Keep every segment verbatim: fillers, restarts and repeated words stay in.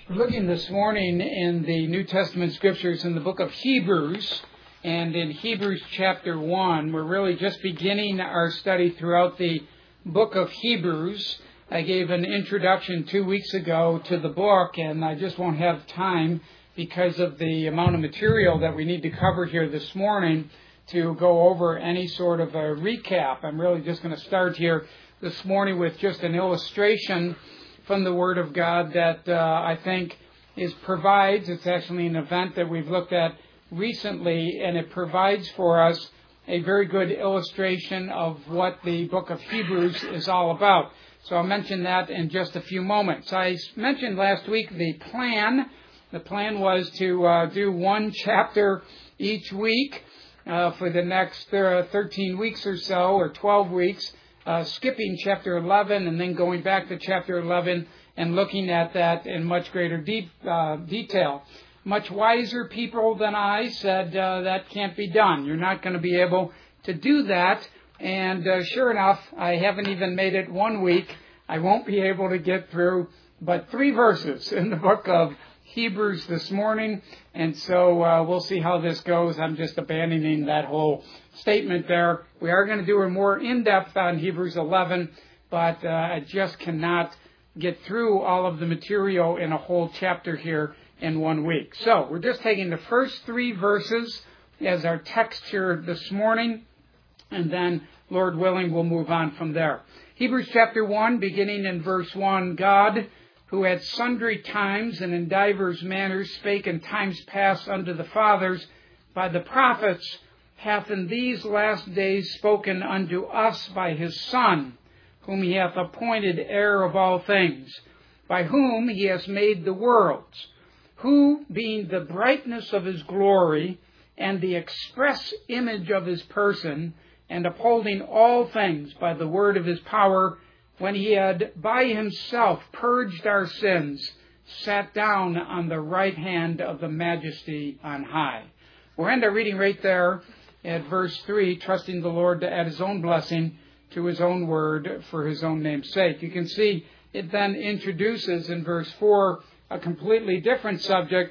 We're looking this morning in the New Testament scriptures in the book of Hebrews, and in Hebrews chapter one. We're really just beginning our study throughout the book of Hebrews. I gave an introduction two weeks ago to the book, and I just won't have time because of the amount of material that we need to cover here this morning to go over any sort of a recap. I'm really just going to start here this morning with just an illustration from the Word of God that uh, I think is provides. It's actually an event that we've looked at recently, and it provides for us a very good illustration of what the book of Hebrews is all about. So I'll mention that in just a few moments. I mentioned last week the plan. The plan was to uh, do one chapter each week uh, for the next uh, thirteen weeks or so, or twelve weeks. Uh, skipping chapter eleven and then going back to chapter eleven and looking at that in much greater deep, uh, detail. Much wiser people than I said uh, that can't be done. You're not going to be able to do that. And uh, sure enough, I haven't even made it one week. I won't be able to get through but three verses in the book of Hebrews this morning. And so uh, we'll see how this goes. I'm just abandoning that whole statement there. We are going to do a more in-depth on Hebrews eleven, but uh, I just cannot get through all of the material in a whole chapter here in one week. So we're just taking the first three verses as our text here this morning, and then, Lord willing, we'll move on from there. Hebrews chapter one, beginning in verse one, God, who at sundry times and in divers manners spake in times past unto the fathers by the prophets, hath in these last days spoken unto us by his Son, whom he hath appointed heir of all things, by whom he has made the worlds, who, being the brightness of his glory, and the express image of his person, and upholding all things by the word of his power, when he had by himself purged our sins, sat down on the right hand of the majesty on high. We'll end our reading right there at verse three, trusting the Lord to add his own blessing to his own word for his own name's sake. You can see it then introduces in verse four a completely different subject.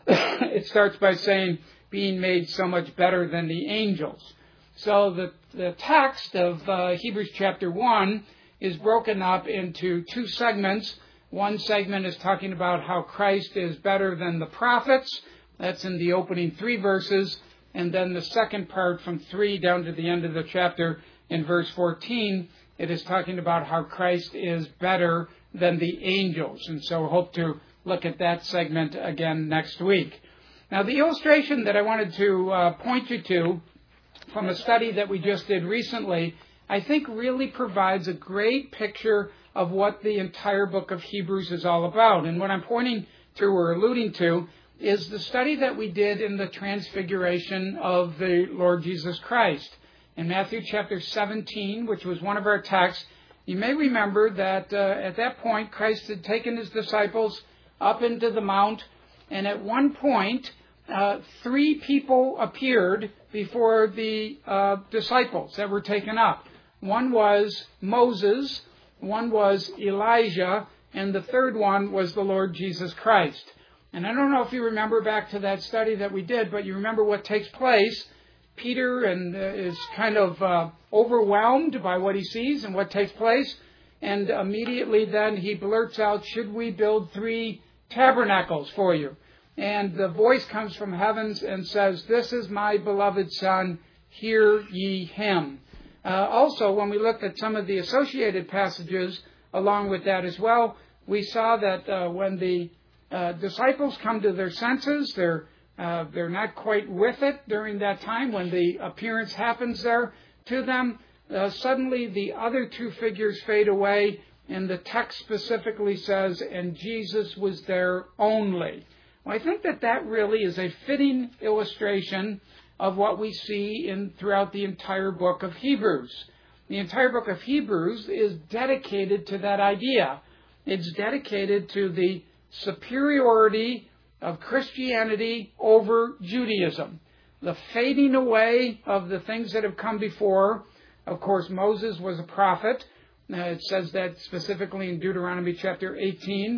It starts by saying, being made so much better than the angels. So the, the text of uh, Hebrews chapter one is broken up into two segments. One segment is talking about how Christ is better than the prophets. That's in the opening three verses. And then the second part from three down to the end of the chapter in verse fourteen, it is talking about how Christ is better than the angels. And so I hope to look at that segment again next week. Now, the illustration that I wanted to uh, point you to from a study that we just did recently, I think really provides a great picture of what the entire book of Hebrews is all about. And what I'm pointing to or alluding to is the study that we did in the transfiguration of the Lord Jesus Christ. In Matthew chapter seventeen, which was one of our texts, you may remember that uh, at that point Christ had taken his disciples up into the mount, and at one point uh, three people appeared before the uh, disciples that were taken up. One was Moses, one was Elijah, and the third one was the Lord Jesus Christ. And I don't know if you remember back to that study that we did, but you remember what takes place. Peter and uh, is kind of uh, overwhelmed by what he sees and what takes place. And immediately then he blurts out, should we build three tabernacles for you? And the voice comes from heavens and says, this is my beloved Son, hear ye him. Uh, also, when we looked at some of the associated passages along with that as well, we saw that uh, when the uh, disciples come to their senses, they're uh, they're not quite with it during that time when the appearance happens there to them. Uh, suddenly, the other two figures fade away, and the text specifically says, and Jesus was there only. Well, I think that that really is a fitting illustration of what we see in throughout the entire book of Hebrews. The entire book of Hebrews is dedicated to that idea. It's dedicated to the superiority of Christianity over Judaism, the fading away of the things that have come before. Of course, Moses was a prophet. Uh, it says that specifically in Deuteronomy chapter eighteen.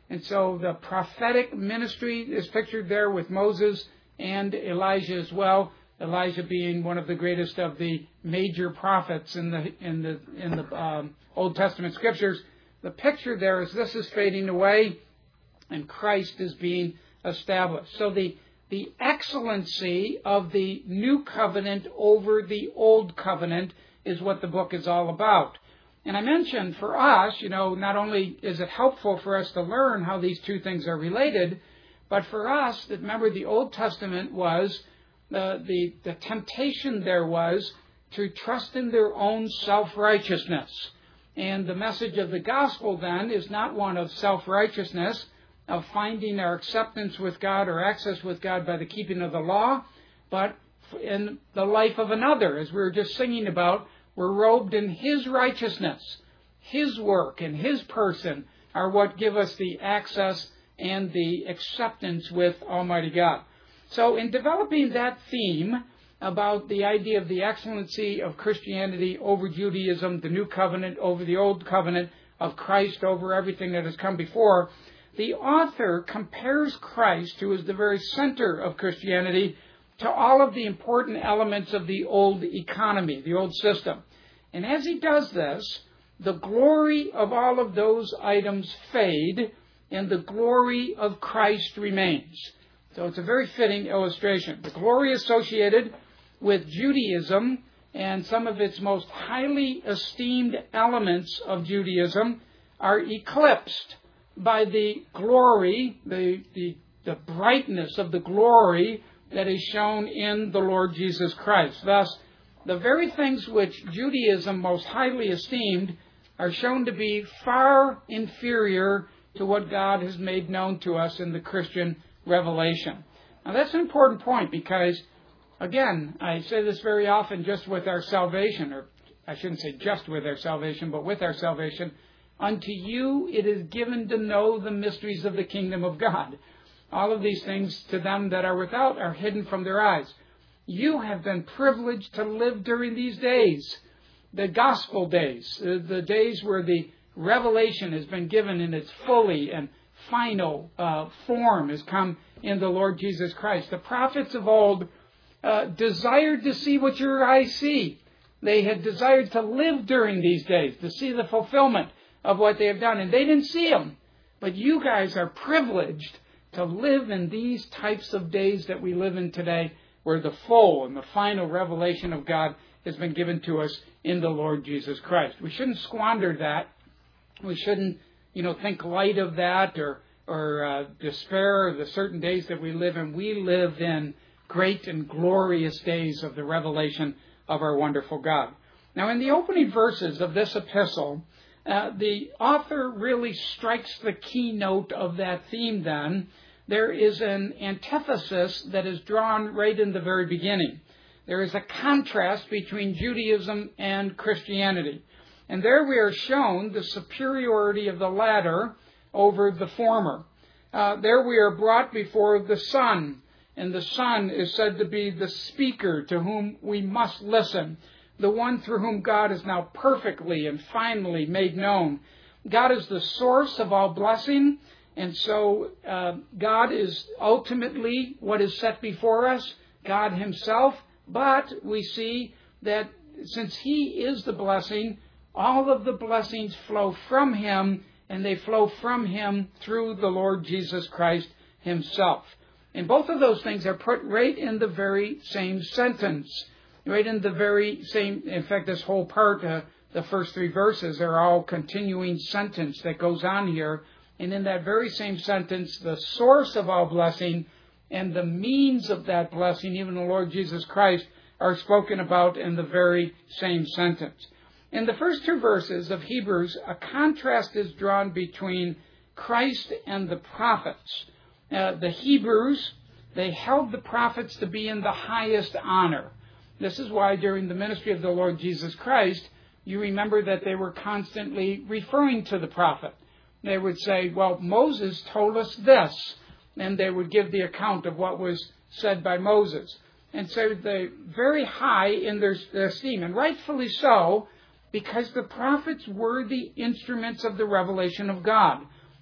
And so the prophetic ministry is pictured there with Moses and Elijah as well. Elijah being one of the greatest of the major prophets in the in the in the um, Old Testament scriptures. The picture there is this is fading away, and Christ is being established. So the the excellency of the new covenant over the old covenant is what the book is all about. And I mentioned for us, you know, not only is it helpful for us to learn how these two things are related, but for us, that remember the Old Testament was, the, the, the temptation there was to trust in their own self-righteousness. And the message of the gospel then is not one of self-righteousness, of finding our acceptance with God or access with God by the keeping of the law, but in the life of another, as we were just singing about. We're robed in His righteousness. His work and His person are what give us the access and the acceptance with Almighty God. So in developing that theme about the idea of the excellency of Christianity over Judaism, the new covenant over the old covenant, of Christ over everything that has come before, the author compares Christ, who is the very center of Christianity, to all of the important elements of the old economy, the old system. And as he does this, the glory of all of those items fade, and the glory of Christ remains. So it's a very fitting illustration. The glory associated with Judaism and some of its most highly esteemed elements of Judaism are eclipsed by the glory, the, the, the brightness of the glory that is shown in the Lord Jesus Christ. Thus, the very things which Judaism most highly esteemed are shown to be far inferior to what God has made known to us in the Christian revelation. Now that's an important point because, again, I say this very often just with our salvation, or I shouldn't say just with our salvation, but with our salvation. Unto you it is given to know the mysteries of the kingdom of God. All of these things to them that are without are hidden from their eyes. You have been privileged to live during these days, the gospel days, the days where the revelation has been given in its fully and final uh, form has come in the Lord Jesus Christ. The prophets of old uh, desired to see what your eyes see. They had desired to live during these days, to see the fulfillment of what they have done, and they didn't see them. But you guys are privileged to live in these types of days that we live in today, where the full and the final revelation of God has been given to us in the Lord Jesus Christ. We shouldn't squander that. We shouldn't, you know, think light of that or or uh, despair of the certain days that we live in. We live in great and glorious days of the revelation of our wonderful God. Now, in the opening verses of this epistle, uh, the author really strikes the keynote of that theme then. There is an antithesis that is drawn right in the very beginning. There is a contrast between Judaism and Christianity. And there we are shown the superiority of the latter over the former. Uh, there we are brought before the Son, and the Son is said to be the speaker to whom we must listen, the one through whom God is now perfectly and finally made known. God is the source of all blessing, and so uh, God is ultimately what is set before us, God Himself, but we see that since He is the blessing, all of the blessings flow from Him, and they flow from Him through the Lord Jesus Christ Himself. And both of those things are put right in the very same sentence, right in the very same, in fact, this whole part, uh, the first three verses are all continuing sentence that goes on here. And in that very same sentence, the source of all blessing and the means of that blessing, even the Lord Jesus Christ, are spoken about in the very same sentence. In the first two verses of Hebrews, a contrast is drawn between Christ and the prophets. Uh, the Hebrews, they held the prophets to be in the highest honor. This is why during the ministry of the Lord Jesus Christ, you remember that they were constantly referring to the prophet. They would say, well, Moses told us this, and they would give the account of what was said by Moses. And so they're very high in their, their esteem, and rightfully so, because the prophets were the instruments of the revelation of God.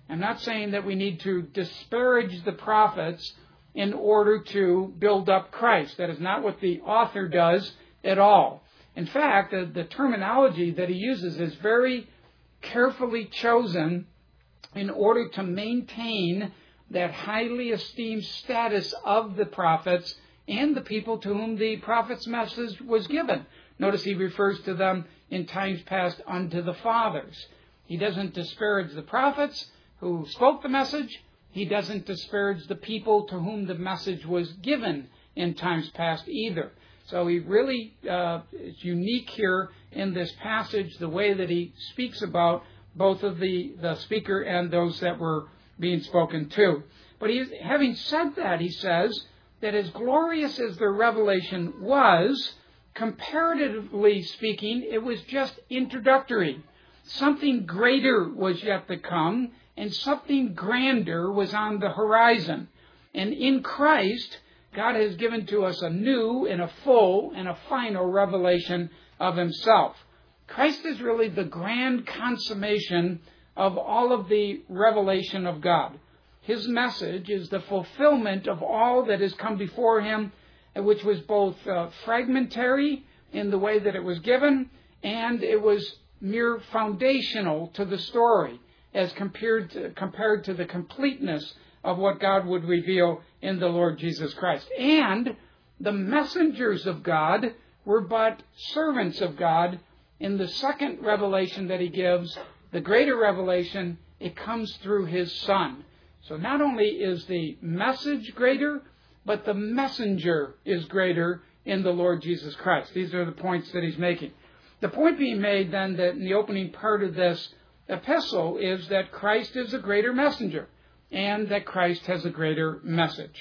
I'm not saying that we need to disparage the prophets in order to build up Christ. That is not what the author does at all. In fact, the, the terminology that he uses is very carefully chosen in order to maintain that highly esteemed status of the prophets and the people to whom the prophet's message was given. Notice he refers to them in times past unto the fathers. He doesn't disparage the prophets who spoke the message. He doesn't disparage the people to whom the message was given in times past either. So he really uh, is unique here in this passage, the way that he speaks about both of the, the speaker and those that were being spoken to. But he, having said that, he says that as glorious as their revelation was, comparatively speaking, it was just introductory. Something greater was yet to come, and something grander was on the horizon. And in Christ, God has given to us a new and a full and a final revelation of himself. Christ is really the grand consummation of all of the revelation of God. His message is the fulfillment of all that has come before him, which was both uh, fragmentary in the way that it was given, and it was mere foundational to the story as compared to, compared to the completeness of what God would reveal in the Lord Jesus Christ. And the messengers of God were but servants of God. In the second revelation that he gives, the greater revelation, it comes through his Son. So not only is the message greater, but the messenger is greater in the Lord Jesus Christ. These are the points that he's making. The point being made then that in the opening part of this epistle is that Christ is a greater messenger and that Christ has a greater message.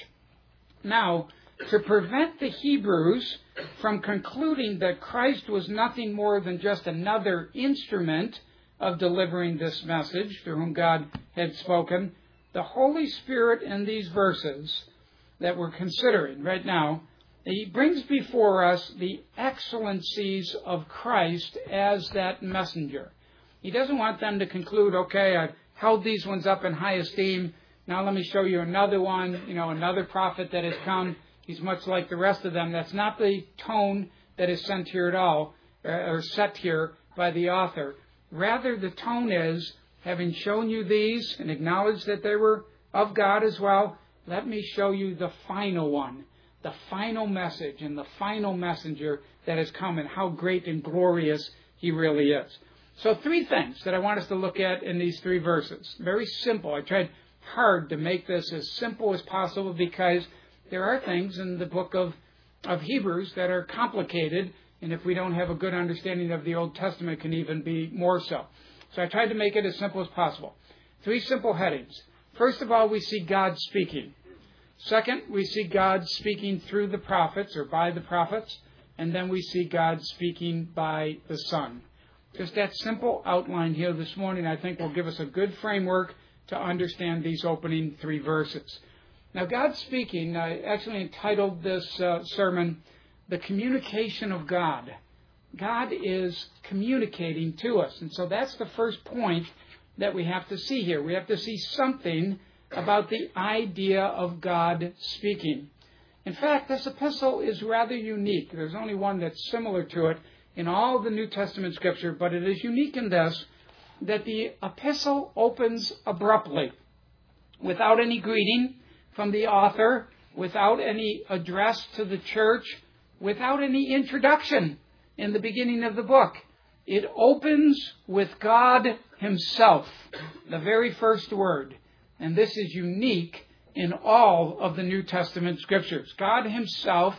Now, to prevent the Hebrews from concluding that Christ was nothing more than just another instrument of delivering this message through whom God had spoken, the Holy Spirit in these verses that we're considering right now, he brings before us the excellencies of Christ as that messenger. He doesn't want them to conclude, okay, I've held these ones up in high esteem. Now let me show you another one, you know, another prophet that has come. He's much like the rest of them. That's not the tone that is sent here at all, or set here by the author. Rather, the tone is, having shown you these and acknowledged that they were of God as well, let me show you the final one, the final message and the final messenger that has come and how great and glorious he really is. So three things that I want us to look at in these three verses. Very simple. I tried hard to make this as simple as possible because there are things in the book of, of Hebrews that are complicated, and if we don't have a good understanding of the Old Testament, it can even be more so. So I tried to make it as simple as possible. Three simple headings. First of all, we see God speaking. Second, we see God speaking through the prophets or by the prophets. And then we see God speaking by the Son. Just that simple outline here this morning, I think, will give us a good framework to understand these opening three verses. Now, God speaking, I actually entitled this uh, sermon, The Communication of God. God is communicating to us. And so that's the first point that we have to see here. We have to see something about the idea of God speaking. In fact, this epistle is rather unique. There's only one that's similar to it in all the New Testament Scripture, but it is unique in this, that the epistle opens abruptly, without any greeting from the author, without any address to the church, without any introduction in the beginning of the book. It opens with God himself, the very first word. And this is unique in all of the New Testament Scriptures. God himself,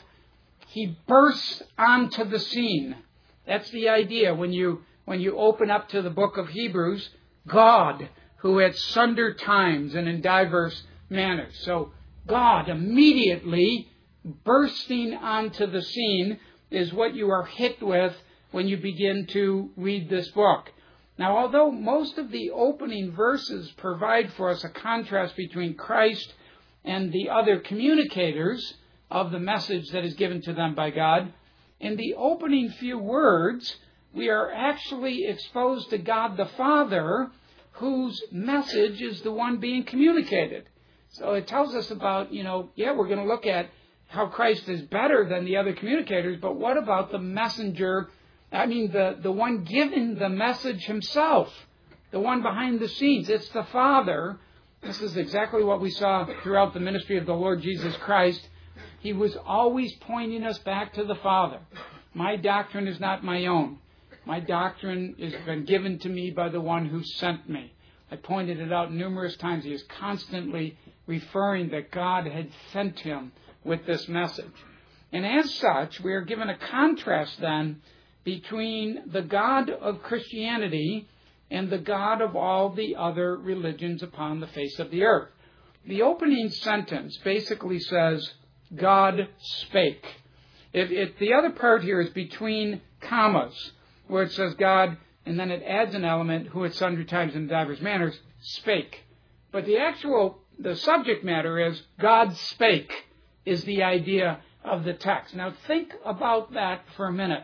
he bursts onto the scene. That's the idea when you when you open up to the book of Hebrews, God, who at sunder times and in diverse manners. So God immediately bursting onto the scene is what you are hit with when you begin to read this book. Now, although most of the opening verses provide for us a contrast between Christ and the other communicators of the message that is given to them by God, in the opening few words, we are actually exposed to God the Father, whose message is the one being communicated. So it tells us about, you know, yeah, we're going to look at how Christ is better than the other communicators, but what about the messenger, I mean, the, the one giving the message himself, the one behind the scenes? It's the Father. This is exactly what we saw throughout the ministry of the Lord Jesus Christ. He was always pointing us back to the Father. My doctrine is not my own. My doctrine has been given to me by the one who sent me. I pointed it out numerous times. He is constantly referring that God had sent him with this message. And as such, we are given a contrast then between the God of Christianity and the God of all the other religions upon the face of the earth. The opening sentence basically says, God spake. If, if the other part here is between commas, where it says God, and then it adds an element, who at sundry times in divers manners spake. But the actual, the subject matter is, God spake, is the idea of the text. Now think about that for a minute.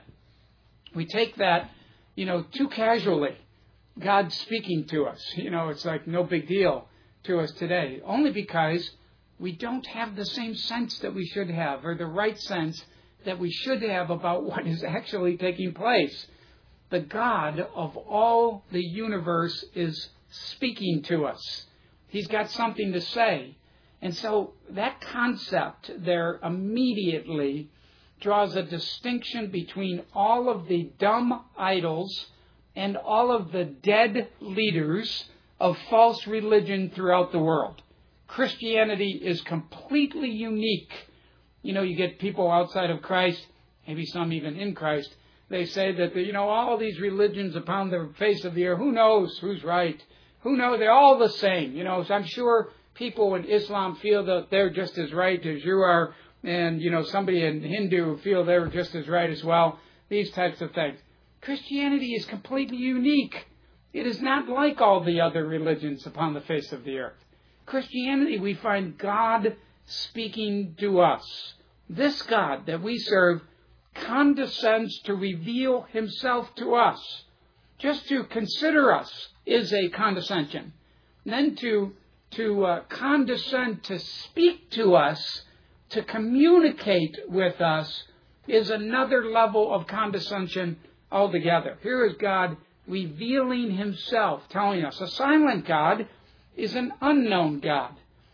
We take that, you know, too casually. God speaking to us. You know, it's like no big deal to us today. Only because we don't have the same sense that we should have, or the right sense that we should have about what is actually taking place. The God of all the universe is speaking to us. He's got something to say. And so that concept there immediately draws a distinction between all of the dumb idols and all of the dead leaders of false religion throughout the world. Christianity is completely unique. You know, you get people outside of Christ, maybe some even in Christ, they say that, you know, all these religions upon the face of the earth, who knows who's right? Who knows? They're all the same. You know, so I'm sure people in Islam feel that they're just as right as you are, and, you know, somebody in Hindu feel they're just as right as well. These types of things. Christianity is completely unique. It is not like all the other religions upon the face of the earth. Christianity, we find God speaking to us. This God that we serve condescends to reveal himself to us. Just to consider us is a condescension. And then to, to uh, condescend to speak to us, to communicate with us, is another level of condescension altogether. Here is God revealing himself, telling us. A silent God is an unknown God.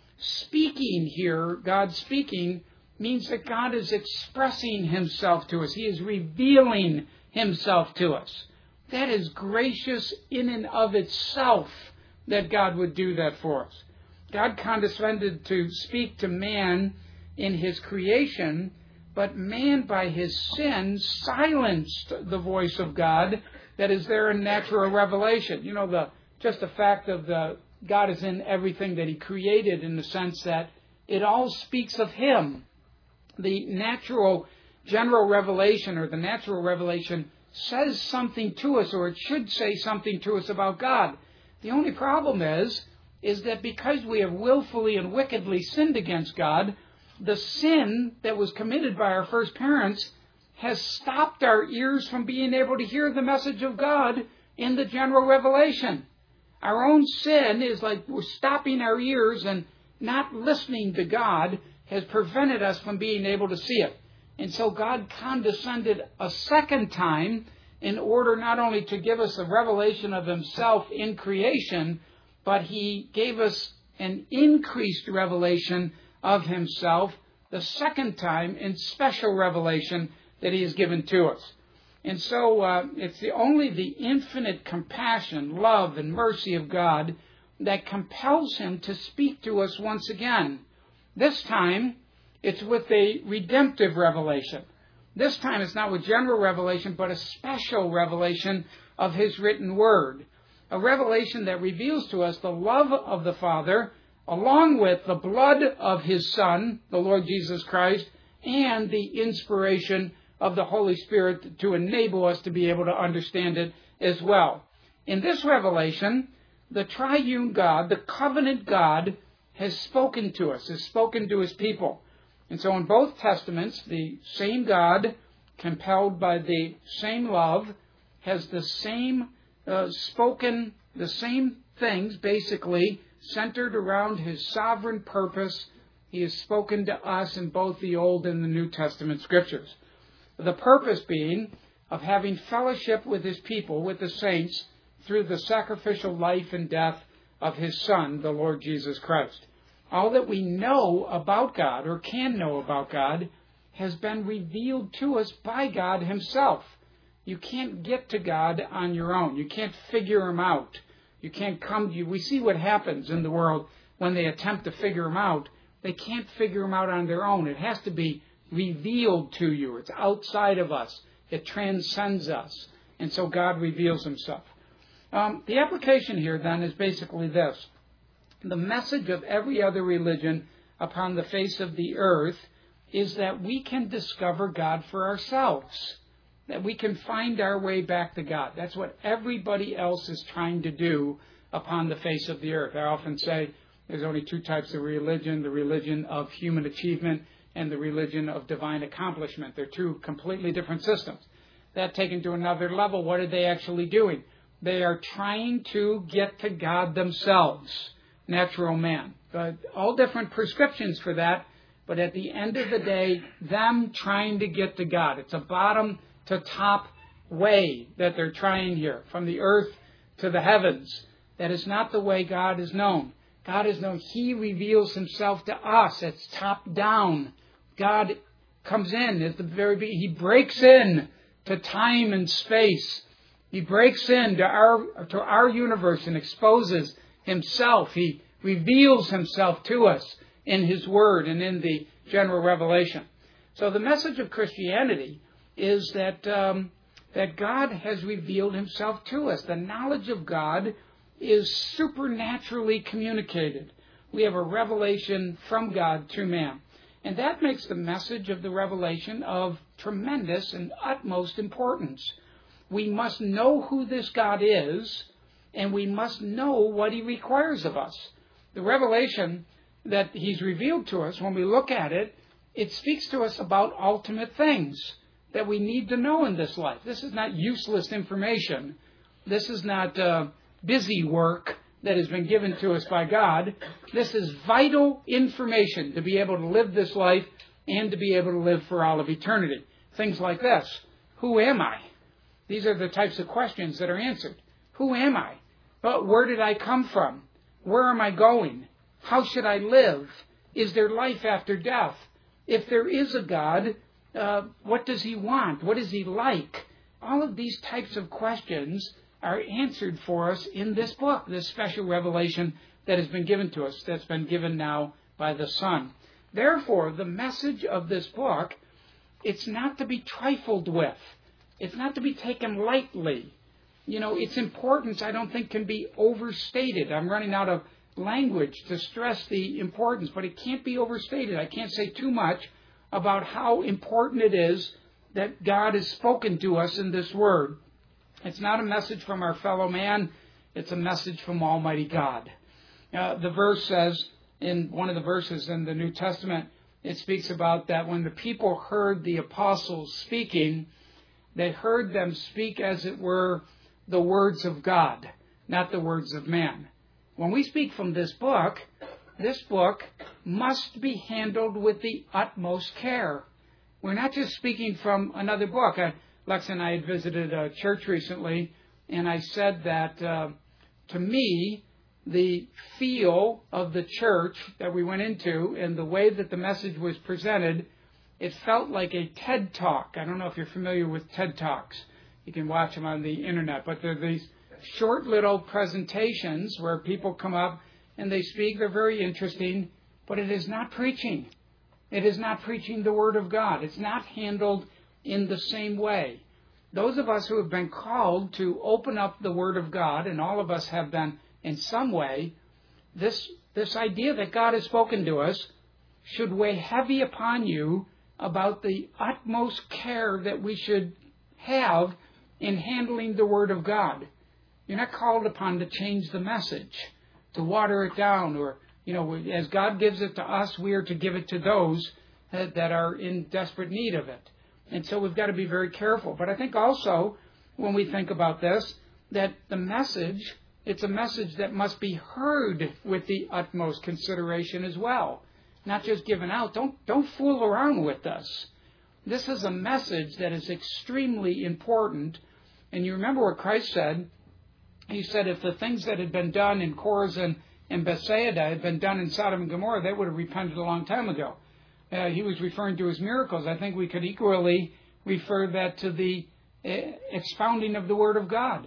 Speaking here, God speaking, means that God is expressing himself to us. He is revealing himself to us. That is gracious in and of itself that God would do that for us. God condescended to speak to man in his creation, but man by his sin silenced the voice of God that is there in natural revelation. You know, the just the fact of the God is in everything that he created, in the sense that it all speaks of him. The natural general revelation, or the natural revelation, says something to us, or it should say something to us about God. The only problem is, is that because we have willfully and wickedly sinned against God, the sin that was committed by our first parents has stopped our ears from being able to hear the message of God in the general revelation. Our own sin is like we're stopping our ears, and not listening to God has prevented us from being able to see it. And so God condescended a second time in order not only to give us a revelation of himself in creation, but he gave us an increased revelation of himself the second time in special revelation that he has given to us. And so uh, it's the, only the infinite compassion, love, and mercy of God that compels him to speak to us once again. This time, it's with a redemptive revelation. This time, it's not with general revelation, but a special revelation of his written word. A revelation that reveals to us the love of the Father, along with the blood of his Son, the Lord Jesus Christ, and the inspiration of the Holy Spirit to enable us to be able to understand it as well. In this revelation, the triune God, the covenant God, has spoken to us, has spoken to his people. And so in both Testaments, the same God, compelled by the same love, has the same uh, spoken, the same things basically centered around His sovereign purpose. He has spoken to us in both the Old and the New Testament Scriptures. The purpose being of having fellowship with His people, with the saints, through the sacrificial life and death of His Son, the Lord Jesus Christ. All that we know about God, or can know about God, has been revealed to us by God Himself. You can't get to God on your own. You can't figure Him out. You can't come to you. We see what happens in the world when they attempt to figure Him out. They can't figure Him out on their own. It has to be revealed to you. It's outside of us. It transcends us. And so God reveals Himself. Um, the application here, then, is basically this. The message of every other religion upon the face of the earth is that we can discover God for ourselves, that we can find our way back to God. That's what everybody else is trying to do upon the face of the earth. I often say there's only two types of religion, the religion of human achievement and the religion of divine accomplishment. They're two completely different systems. That taken to another level, what are they actually doing? They are trying to get to God themselves, natural man. But all different prescriptions for that, but at the end of the day, them trying to get to God. It's a bottom to top way that they're trying here, from the earth to the heavens. That is not the way God is known. God is known. He reveals Himself to us. It's top down. God comes in at the very beginning. He breaks in to time and space. He breaks into our to our universe and exposes Himself. He reveals Himself to us in His Word and in the general revelation. So the message of Christianity is that um, that God has revealed Himself to us. The knowledge of God is supernaturally communicated. We have a revelation from God to man. And that makes the message of the revelation of tremendous and utmost importance. We must know who this God is, and we must know what He requires of us. The revelation that He's revealed to us, when we look at it, it speaks to us about ultimate things that we need to know in this life. This is not useless information. This is not uh, busy work that has been given to us by God. This is vital information to be able to live this life and to be able to live for all of eternity. Things like this. Who am I? These are the types of questions that are answered. Who am I? But where did I come from? Where am I going? How should I live? Is there life after death? If there is a God, uh, what does He want? What is He like? All of these types of questions are answered for us in this book, this special revelation that has been given to us, that's been given now by the Son. Therefore, the message of this book, it's not to be trifled with. It's not to be taken lightly. You know, its importance, I don't think, can be overstated. I'm running out of language to stress the importance, but it can't be overstated. I can't say too much about how important it is that God has spoken to us in this Word. It's not a message from our fellow man. It's a message from Almighty God. Uh, the verse says, in one of the verses in the New Testament, it speaks about that when the people heard the apostles speaking, they heard them speak as it were the words of God, not the words of man. When we speak from this book, this book must be handled with the utmost care. We're not just speaking from another book. I, Lex and I had visited a church recently, and I said that uh, to me, the feel of the church that we went into and the way that the message was presented, it felt like a TED Talk. I don't know if you're familiar with TED Talks. You can watch them on the internet, but they're these short little presentations where people come up and they speak. They're very interesting, but it is not preaching. It is not preaching the Word of God. It's not handled in the same way. Those of us who have been called to open up the Word of God, and all of us have been in some way, this, this idea that God has spoken to us should weigh heavy upon you about the utmost care that we should have in handling the Word of God. You're not called upon to change the message, to water it down, or, you know, as God gives it to us, we are to give it to those that, that are in desperate need of it. And so we've got to be very careful. But I think also, when we think about this, that the message it's a message that must be heard with the utmost consideration as well, not just given out. Don't, don't fool around with this. This is a message that is extremely important. And you remember what Christ said. He said if the things that had been done in Chorazin and Bethsaida had been done in Sodom and Gomorrah, they would have repented a long time ago. Uh, he was referring to his miracles. I think we could equally refer that to the uh, expounding of the Word of God.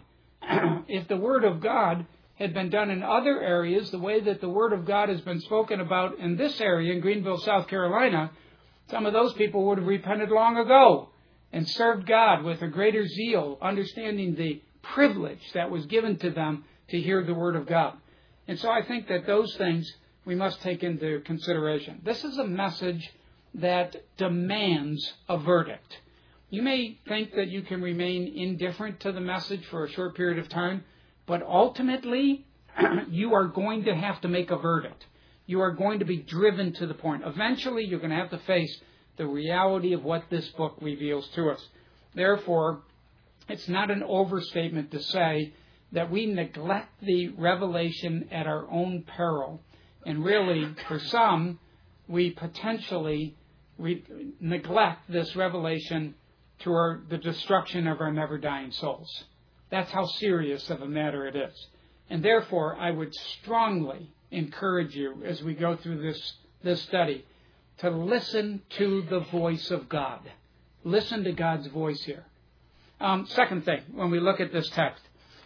If the Word of God had been done in other areas, the way that the Word of God has been spoken about in this area, in Greenville, South Carolina, some of those people would have repented long ago and served God with a greater zeal, understanding the privilege that was given to them to hear the Word of God. And so I think that those things we must take into consideration. This is a message that demands a verdict. You may think that you can remain indifferent to the message for a short period of time, but ultimately, you are going to have to make a verdict. You are going to be driven to the point. Eventually, you're going to have to face the reality of what this book reveals to us. Therefore, it's not an overstatement to say that we neglect the revelation at our own peril. And really, for some, we potentially re- neglect this revelation to our, the destruction of our never-dying souls. That's how serious of a matter it is. And therefore, I would strongly encourage you as we go through this, this study to listen to the voice of God. Listen to God's voice here. Um, second thing, when we look at this text,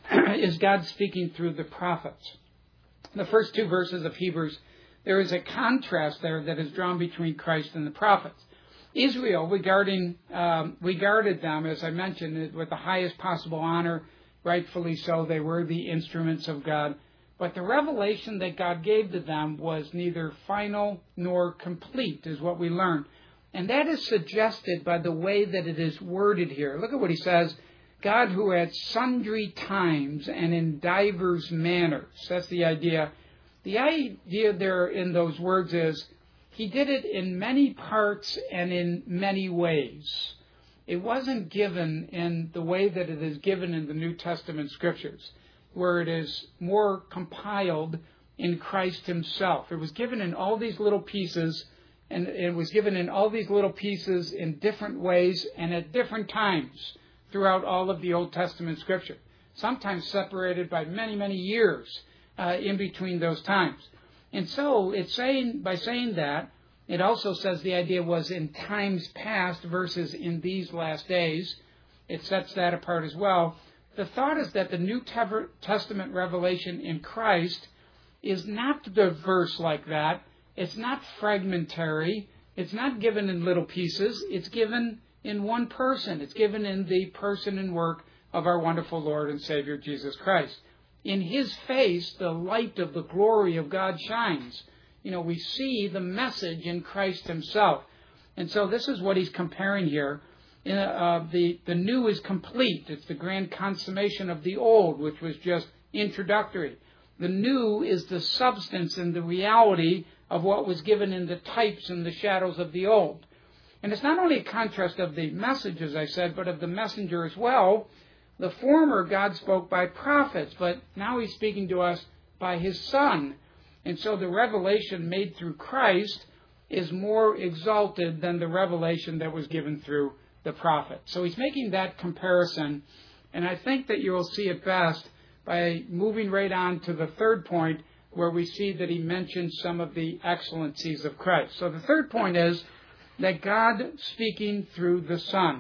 is God speaking through the prophets. The first two verses of Hebrews, there is a contrast there that is drawn between Christ and the prophets. Israel, regarding, um, regarded them, as I mentioned, with the highest possible honor, rightfully so. They were the instruments of God. But the revelation that God gave to them was neither final nor complete, is what we learn. And that is suggested by the way that it is worded here. Look at what he says. God who at sundry times and in divers manners. That's the idea. The idea there in those words is he did it in many parts and in many ways. It wasn't given in the way that it is given in the New Testament Scriptures, where it is more compiled in Christ himself. It was given in all these little pieces, and it was given in all these little pieces in different ways and at different times throughout all of the Old Testament Scripture, sometimes separated by many, many years uh, in between those times. And so, it's saying by saying that, it also says the idea was in times past versus in these last days. It sets that apart as well. The thought is that the New Testament revelation in Christ is not diverse like that. It's not fragmentary. It's not given in little pieces. It's given in one person. It's given in the person and work of our wonderful Lord and Savior Jesus Christ. In his face, the light of the glory of God shines. You know, we see the message in Christ himself. And so this is what he's comparing here. Uh, the, the new is complete. It's the grand consummation of the old, which was just introductory. The new is the substance and the reality of what was given in the types and the shadows of the old. And it's not only a contrast of the message, as I said, but of the messenger as well. The former God spoke by prophets, but now he's speaking to us by his Son. And so the revelation made through Christ is more exalted than the revelation that was given through the prophet. So he's making that comparison, and I think that you will see it best by moving right on to the third point, where we see that he mentions some of the excellencies of Christ. So the third point is that God speaking through the Son.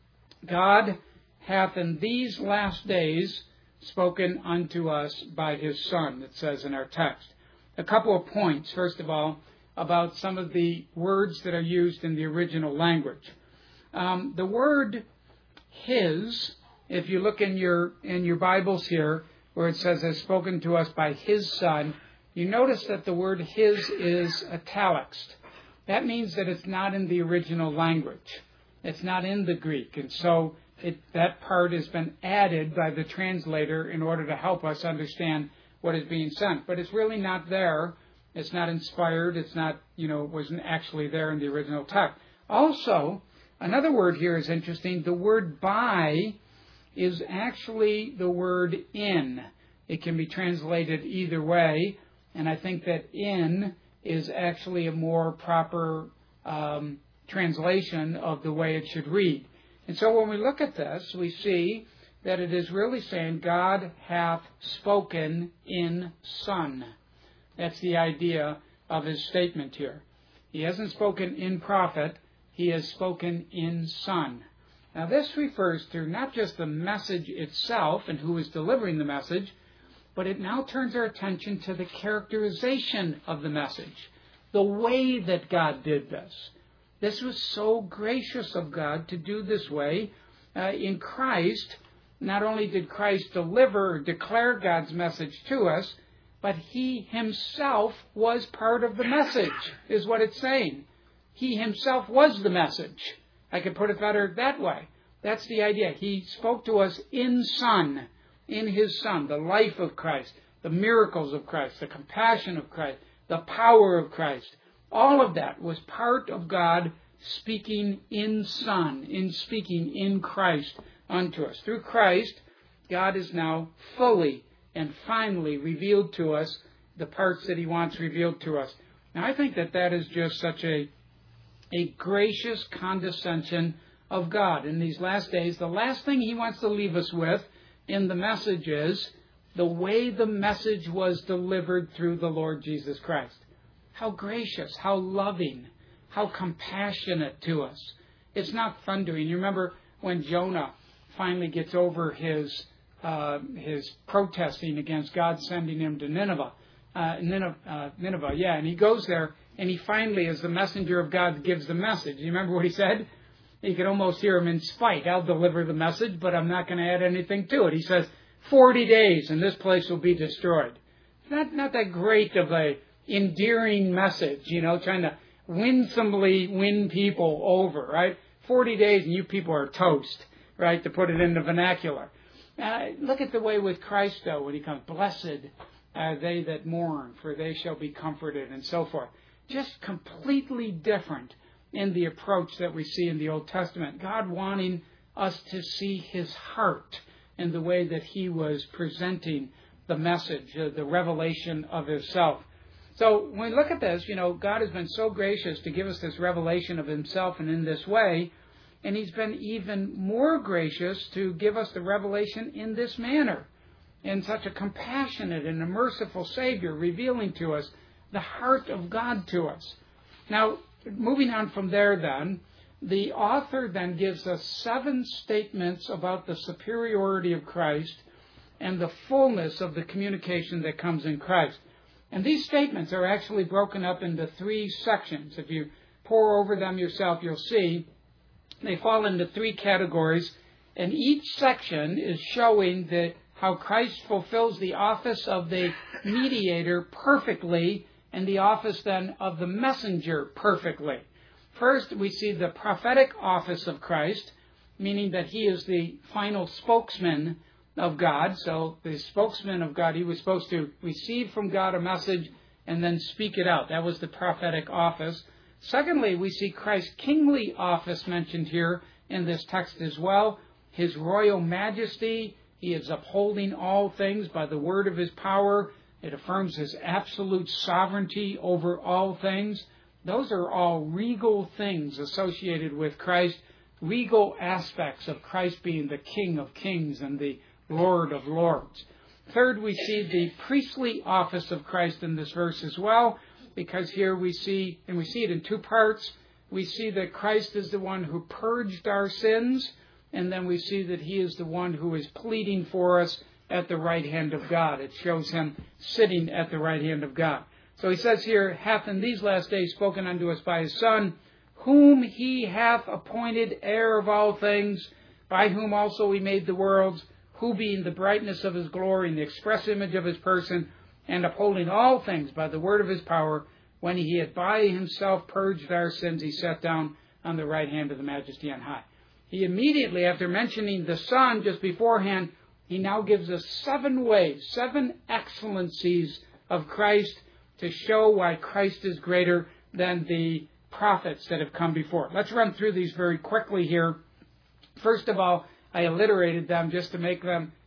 God hath in these last days spoken unto us by his Son, it says in our text. A couple of points, first of all, about some of the words that are used in the original language. Um, the word his, if you look in your in your Bibles here, where it says has spoken to us by his Son, you notice that the word his is italicsed. That means that it's not in the original language. It's not in the Greek. And so it, that part has been added by the translator in order to help us understand what is being sent. But it's really not there. It's not inspired. It's not, you know, wasn't actually there in the original text. Also, another word here is interesting. The word by is actually the word in. It can be translated either way, and I think that in is actually a more proper um, translation of the way it should read. And so when we look at this, we see that it is really saying God hath spoken in Son. That's the idea of his statement here. He hasn't spoken in prophet, he has spoken in Son. Now this refers to not just the message itself and who is delivering the message, but it now turns our attention to the characterization of the message, the way that God did this. This was so gracious of God to do this way. Uh, in Christ, not only did Christ deliver or declare God's message to us, but he himself was part of the message, is what it's saying. He himself was the message. I could put it better that way. That's the idea. He spoke to us in Son, in his Son, the life of Christ, the miracles of Christ, the compassion of Christ, the power of Christ. All of that was part of God speaking in Son, in speaking in Christ unto us. Through Christ, God is now fully and finally revealed to us the parts that he wants revealed to us. Now, I think that that is just such a, a gracious condescension of God. In these last days, the last thing he wants to leave us with in the message is the way the message was delivered through the Lord Jesus Christ. How gracious, how loving, how compassionate to us. It's not thundering. You remember when Jonah finally gets over his uh, his protesting against God sending him to Nineveh, uh, Nineveh, uh, Nineveh, yeah, and he goes there, and he finally, as the messenger of God, gives the message. You remember what he said? You could almost hear him in spite. I'll deliver the message, but I'm not going to add anything to it. He says, forty days, and this place will be destroyed. Not, not that great of a endearing message, you know, trying to winsomely win people over, right? forty days and you people are toast, right, to put it in the vernacular. Uh, look at the way with Christ, though, when he comes, blessed are they that mourn, for they shall be comforted, and so forth. Just completely different in the approach that we see in the Old Testament. God wanting us to see his heart in the way that he was presenting the message, uh, the revelation of himself. So when we look at this, you know, God has been so gracious to give us this revelation of himself and in this way, and he's been even more gracious to give us the revelation in this manner, in such a compassionate and a merciful Savior, revealing to us the heart of God to us. Now, moving on from there then, the author then gives us seven statements about the superiority of Christ and the fullness of the communication that comes in Christ. And these statements are actually broken up into three sections. If you pore over them yourself, you'll see they fall into three categories, and each section is showing the, how Christ fulfills the office of the mediator perfectly and the office then of the messenger perfectly. First, we see the prophetic office of Christ, meaning that he is the final spokesman of God. So the spokesman of God, he was supposed to receive from God a message and then speak it out. That was the prophetic office. Secondly, we see Christ's kingly office mentioned here in this text as well. His royal majesty, he is upholding all things by the word of his power. It affirms his absolute sovereignty over all things. Those are all regal things associated with Christ, regal aspects of Christ being the King of kings and the Lord of lords. Third, we see the priestly office of Christ in this verse as well, because here we see, and we see it in two parts, we see that Christ is the one who purged our sins, and then we see that he is the one who is pleading for us at the right hand of God. It shows him sitting at the right hand of God. So he says here, hath in these last days spoken unto us by his Son, whom he hath appointed heir of all things, by whom also he made the worlds, who being the brightness of his glory and the express image of his person, and upholding all things by the word of his power, when he had by himself purged our sins, he sat down on the right hand of the Majesty on high. He immediately, after mentioning the Son just beforehand, he now gives us seven ways, seven excellencies of Christ to show why Christ is greater than the prophets that have come before. Let's run through these very quickly here. First of all, I alliterated them just to make them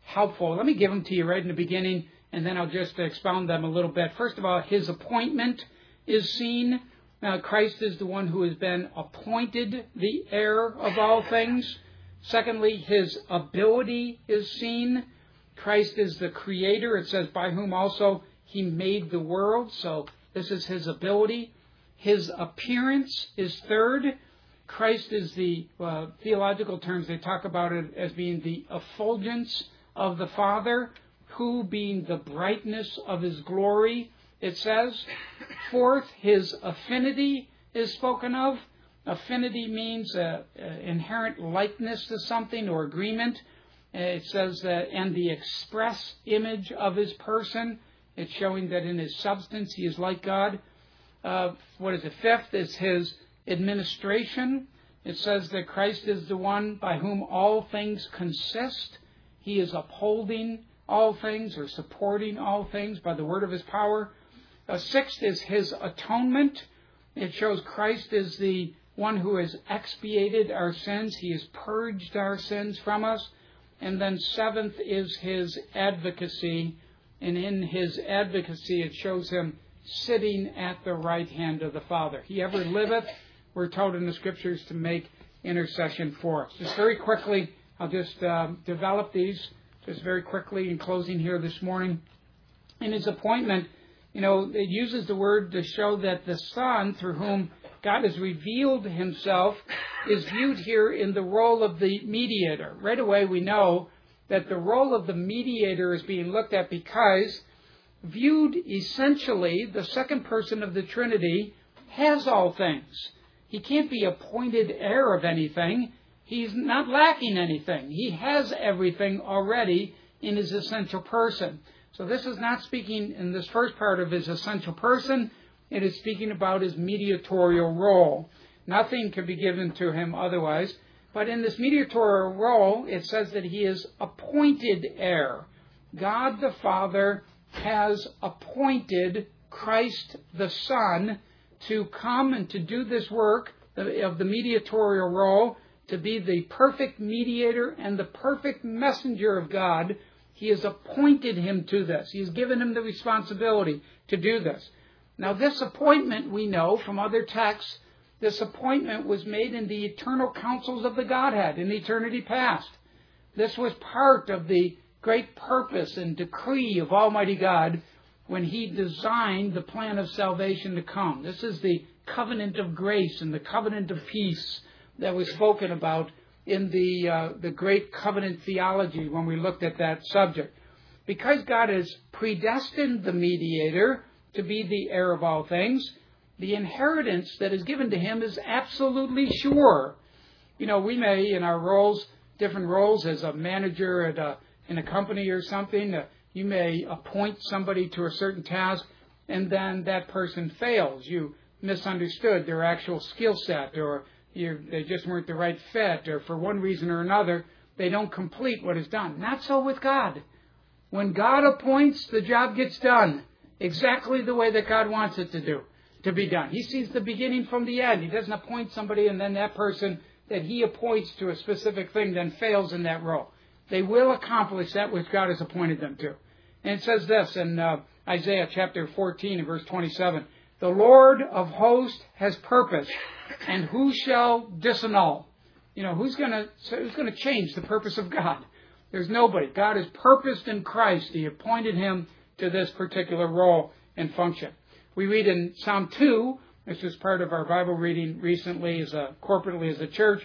helpful. Let me give them to you right in the beginning, and then I'll just expound them a little bit. First of all, his appointment is seen. Now, Christ is the one who has been appointed the heir of all things. Secondly, his ability is seen. Christ is the creator. It says, by whom also he made the world. So this is his ability. His appearance is third. Christ is the, uh, theological terms, they talk about it as being the effulgence of the Father, who being the brightness of his glory, it says. Fourth, his affinity is spoken of. Affinity means uh, uh, inherent likeness to something or agreement. Uh, it says that, and the express image of his person. It's showing that in his substance he is like God. Uh, what is it? Fifth is his administration. It says that Christ is the one by whom all things consist. He is upholding all things or supporting all things by the word of his power. Uh, sixth is his atonement. It shows Christ is the one who has expiated our sins. He has purged our sins from us. And then seventh is his advocacy. And in his advocacy, it shows him sitting at the right hand of the Father. He ever liveth, we're told in the Scriptures, to make intercession for us. Just very quickly, I'll just uh, develop these just very quickly in closing here this morning. In his appointment, you know, it uses the word to show that the Son, through whom God has revealed himself, is viewed here in the role of the mediator. Right away we know that the role of the mediator is being looked at because, viewed essentially, the second person of the Trinity has all things. He can't be appointed heir of anything. He's not lacking anything. He has everything already in his essential person. So this is not speaking in this first part of his essential person. It is speaking about his mediatorial role. Nothing can be given to him otherwise. But in this mediatorial role, it says that he is appointed heir. God the Father has appointed Christ the Son to come and to do this work of the mediatorial role, to be the perfect mediator and the perfect messenger of God. He has appointed him to this. He has given him the responsibility to do this. Now, this appointment, we know from other texts, this appointment was made in the eternal counsels of the Godhead in eternity past. This was part of the great purpose and decree of Almighty God when he designed the plan of salvation to come. This is the covenant of grace and the covenant of peace that was spoken about in the uh, the great covenant theology when we looked at that subject. Because God has predestined the mediator to be the heir of all things, the inheritance that is given to him is absolutely sure. You know, we may, in our roles, different roles as a manager at a, in a company or something, uh, you may appoint somebody to a certain task, and then that person fails. You misunderstood their actual skill set, or you, they just weren't the right fit, or for one reason or another, they don't complete what is done. Not so with God. When God appoints, the job gets done exactly the way that God wants it to do, to be done. He sees the beginning from the end. He doesn't appoint somebody and then that person that he appoints to a specific thing then fails in that role. They will accomplish that which God has appointed them to. And it says this in uh, Isaiah chapter fourteen and verse twenty-seven. The Lord of hosts has purposed, and who shall disannul? You know, who's going to who's going to change the purpose of God? There's nobody. God has purposed in Christ. He appointed him to this particular role and function. We read in Psalm two, this is part of our Bible reading recently as a, corporately as a church,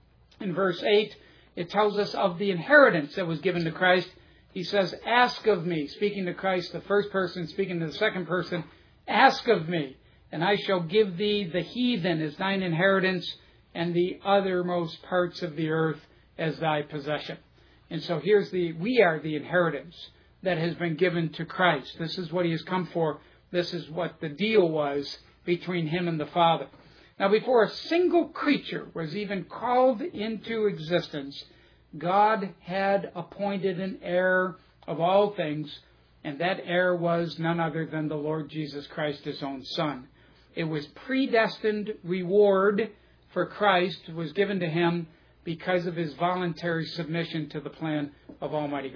in verse eight, it tells us of the inheritance that was given to Christ. He says, ask of me, speaking to Christ, the first person, speaking to the second person, ask of me, and I shall give thee the heathen as thine inheritance, and the othermost parts of the earth as thy possession. And so here's the, we are the inheritance that has been given to Christ. This is what he has come for. This is what the deal was between him and the Father. Now, before a single creature was even called into existence, God had appointed an heir of all things, and that heir was none other than the Lord Jesus Christ, his own Son. It was predestined reward for Christ was given to him because of his voluntary submission to the plan of Almighty God.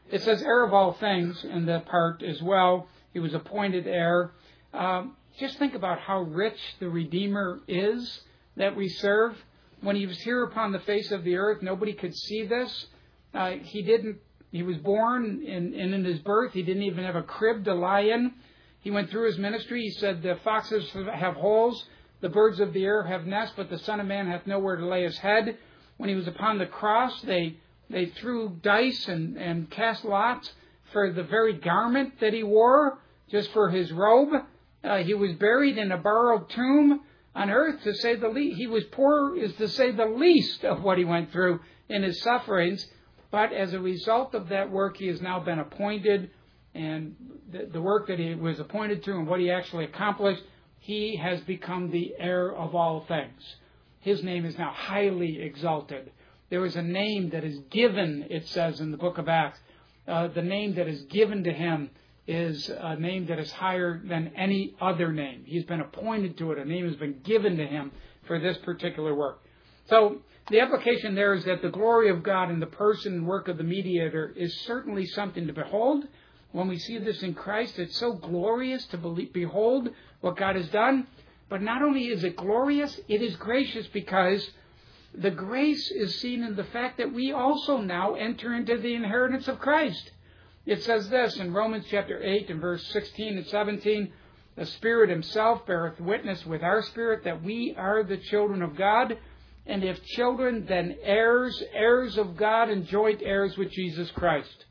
It says heir of all things in that part as well. He was appointed heir. Um, just think about how rich the Redeemer is that we serve. When he was here upon the face of the earth, nobody could see this. Uh, he didn't. He was born, and in, in his birth, he didn't even have a crib to lie in. He went through his ministry. He said, the foxes have holes, the birds of the air have nests, but the Son of Man hath nowhere to lay his head. When he was upon the cross, they they threw dice and, and cast lots for the very garment that he wore, just for his robe. Uh, he was buried in a borrowed tomb on earth, to say the least. He was poor, is to say the least of what he went through in his sufferings. But as a result of that work, he has now been appointed, and the, the work that he was appointed to and what he actually accomplished, he has become the heir of all things. His name is now highly exalted. There is a name that is given, it says in the book of Acts. Uh, the name that is given to him is a name that is higher than any other name. He's been appointed to it. A name has been given to him for this particular work. So the application there is that the glory of God in the person and work of the mediator is certainly something to behold. When we see this in Christ, it's so glorious to behold what God has done. But not only is it glorious, it is gracious, because the grace is seen in the fact that we also now enter into the inheritance of Christ. It says this in Romans chapter eight and verse sixteen and seventeen, the Spirit himself beareth witness with our spirit that we are the children of God, and if children, then heirs, heirs of God, and joint heirs with Jesus Christ.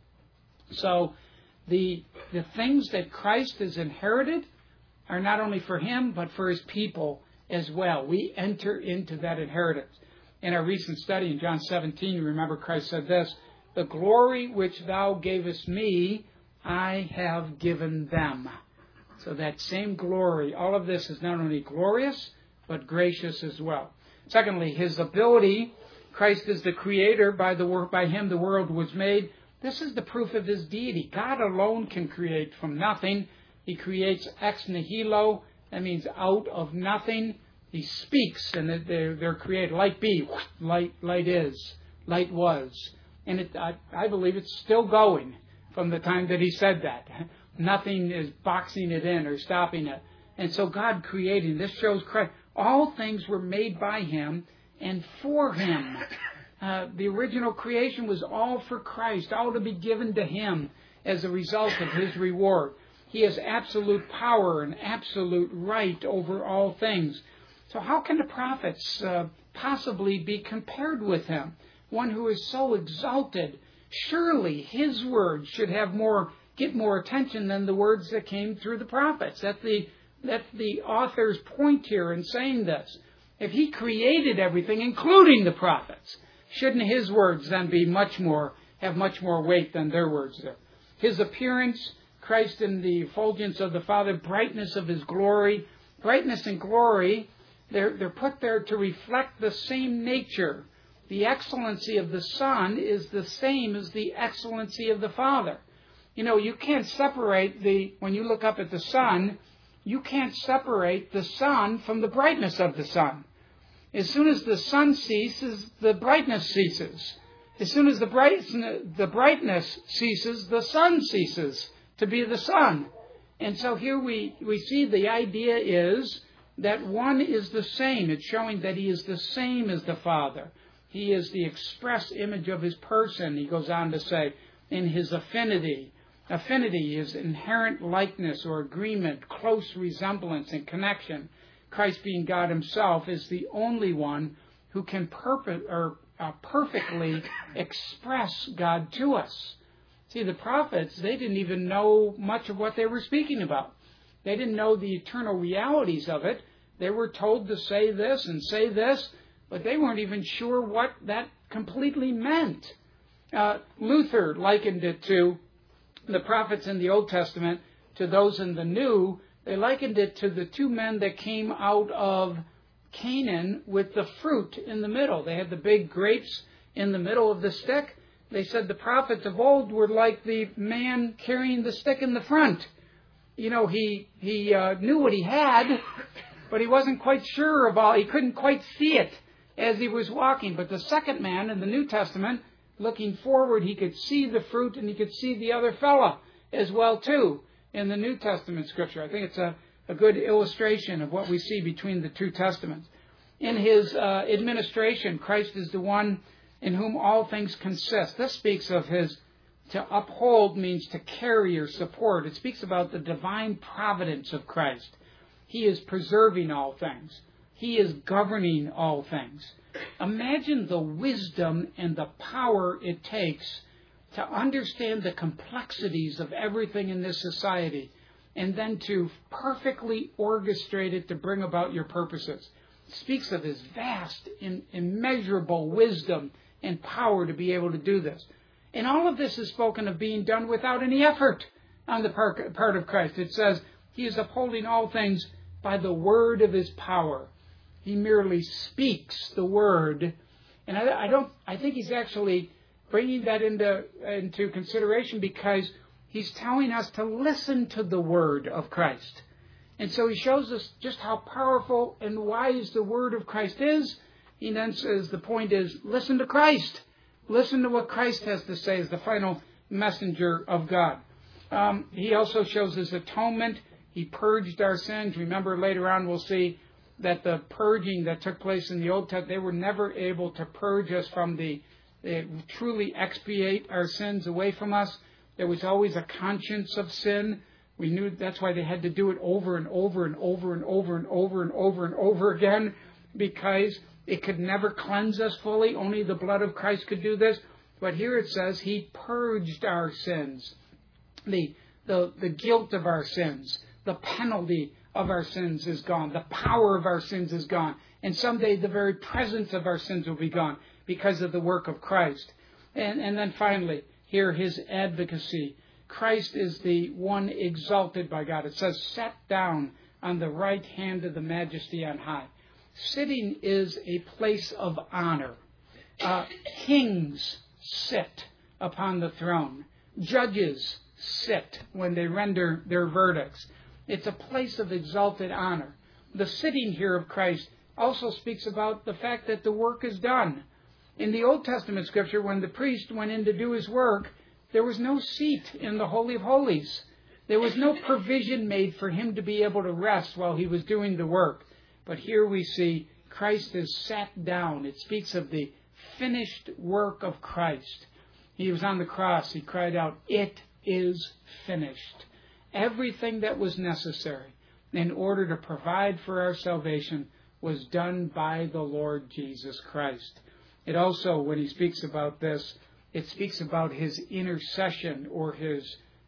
So the the things that Christ has inherited are not only for him, but for his people as well. We enter into that inheritance. In our recent study in John seventeen, you remember Christ said this, the glory which thou gavest me, I have given them. So that same glory, all of this is not only glorious, but gracious as well. Secondly, his ability. Christ is the creator. By the work, by him the world was made. This is the proof of his deity. God alone can create from nothing. He creates ex nihilo. That means out of nothing. He speaks, and they're, they're created. Light be, light, light is, light was. And it, I, I believe it's still going from the time that he said that. Nothing is boxing it in or stopping it. And so God created. This shows Christ. All things were made by him and for him. Uh, the original creation was all for Christ, all to be given to him as a result of his reward. He has absolute power and absolute right over all things. So how can the prophets uh, possibly be compared with him? One who is so exalted. Surely his words should have more, get more attention than the words that came through the prophets. That's the, that's the author's point here in saying this. If he created everything, including the prophets, shouldn't his words then be much more, have much more weight than their words there? His appearance, Christ in the effulgence of the Father, brightness of his glory. Brightness and glory, they're, they're put there to reflect the same nature. The excellency of the Son is the same as the excellency of the Father. You know, you can't separate the, when you look up at the sun, you can't separate the sun from the brightness of the sun. As soon as the sun ceases, the brightness ceases. As soon as the, bright, the brightness ceases, the sun ceases to be the sun. And so here we, we see the idea is that one is the same. It's showing that he is the same as the Father. He is the express image of his person, he goes on to say, in his affinity. Affinity is inherent likeness or agreement, close resemblance and connection. Christ being God himself is the only one who can perpe- or, uh, perfectly express God to us. See, the prophets, they didn't even know much of what they were speaking about. They didn't know the eternal realities of it. They were told to say this and say this, but they weren't even sure what that completely meant. Uh, Luther likened it to the prophets in the Old Testament, to those in the New. They likened it to the two men that came out of Canaan with the fruit in the middle. They had the big grapes in the middle of the stick. They said the prophets of old were like the man carrying the stick in the front. You know, he, he uh, knew what he had, but he wasn't quite sure of all. He couldn't quite see it as he was walking. But the second man in the New Testament looking forward, he could see the fruit and he could see the other fella as well, too, in the New Testament Scripture. I think it's a, a good illustration of what we see between the two Testaments. In his uh, administration, Christ is the one in whom all things consist. This speaks of his, to uphold means to carry or support. It speaks about the divine providence of Christ. He is preserving all things. He is governing all things. Imagine the wisdom and the power it takes to understand the complexities of everything in this society and then to perfectly orchestrate it to bring about your purposes. It speaks of his vast, immeasurable wisdom and power to be able to do this. And all of this is spoken of being done without any effort on the part of Christ. It says he is upholding all things by the word of his power. He merely speaks the word. And I, I don't. I think he's actually bringing that into, into consideration because he's telling us to listen to the word of Christ. And so he shows us just how powerful and wise the word of Christ is. He then says the point is, listen to Christ. Listen to what Christ has to say as the final messenger of God. Um, he also shows his atonement. He purged our sins. Remember, later on we'll see that the purging that took place in the Old Testament, they were never able to purge us from the, the truly expiate our sins away from us. There was always a conscience of sin. We knew that's why they had to do it over and over and over and over and over and over and over again, because it could never cleanse us fully. Only the blood of Christ could do this. But here it says he purged our sins. The, the, the guilt of our sins, the penalty of our sins is gone. The power of our sins is gone. And someday the very presence of our sins will be gone because of the work of Christ. And, and then finally, here his advocacy. Christ is the one exalted by God. It says, set down on the right hand of the majesty on high. Sitting is a place of honor. Uh, kings sit upon the throne. Judges sit when they render their verdicts. It's a place of exalted honor. The sitting here of Christ also speaks about the fact that the work is done. In the Old Testament Scripture, when the priest went in to do his work, there was no seat in the Holy of Holies. There was no provision made for him to be able to rest while he was doing the work. But here we see Christ is sat down. It speaks of the finished work of Christ. He was on the cross. He cried out, "It is finished." Everything that was necessary in order to provide for our salvation was done by the Lord Jesus Christ. It also, when he speaks about this, it speaks about his intercession or his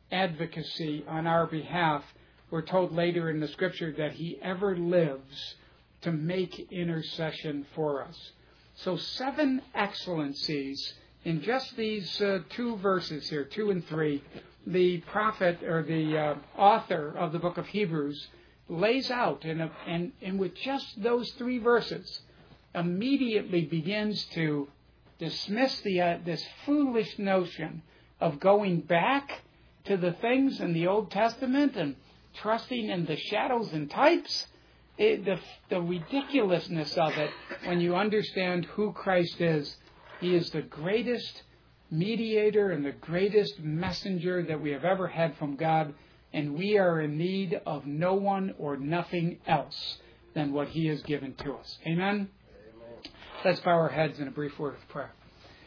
advocacy on our behalf. We're told later in the Scripture that he ever lives to make intercession for us. So seven excellencies in just these uh, two verses here, two and three. The prophet or the uh, author of the book of Hebrews lays out, in a, and, and with just those three verses, immediately begins to dismiss the uh, this foolish notion of going back to the things in the Old Testament and trusting in the shadows and types. It, the, the ridiculousness of it when you understand who Christ is. He is the greatest mediator and the greatest messenger that we have ever had from God, and we are in need of no one or nothing else than what he has given to us. Amen? Amen. Let's bow our heads in a brief word of prayer.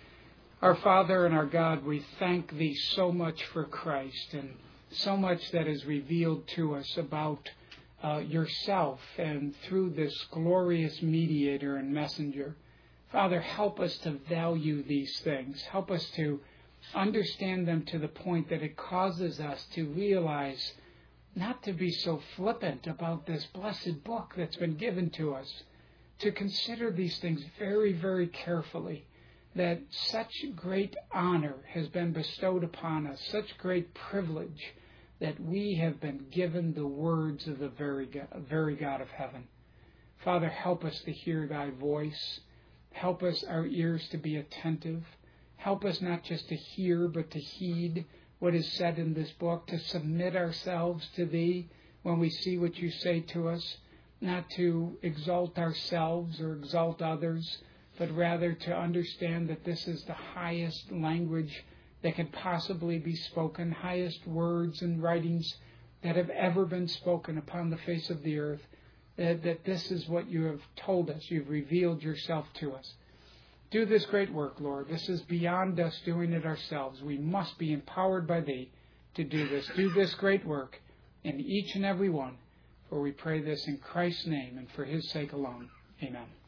Our Father and our God, we thank thee so much for Christ and so much that is revealed to us about uh, yourself and through this glorious mediator and messenger. Father, help us to value these things. Help us to understand them to the point that it causes us to realize not to be so flippant about this blessed book that's been given to us, to consider these things very, very carefully, that such great honor has been bestowed upon us, such great privilege that we have been given the words of the very God, very God of heaven. Father, help us to hear thy voice. Help us, our ears, to be attentive. Help us not just to hear, but to heed what is said in this book, to submit ourselves to thee when we see what you say to us, not to exalt ourselves or exalt others, but rather to understand that this is the highest language that can possibly be spoken, highest words and writings that have ever been spoken upon the face of the earth, that, that this is what you have told us. You've revealed yourself to us. Do this great work, Lord. This is beyond us doing it ourselves. We must be empowered by Thee to do this. Do this great work in each and every one. For we pray this in Christ's name and for His sake alone. Amen.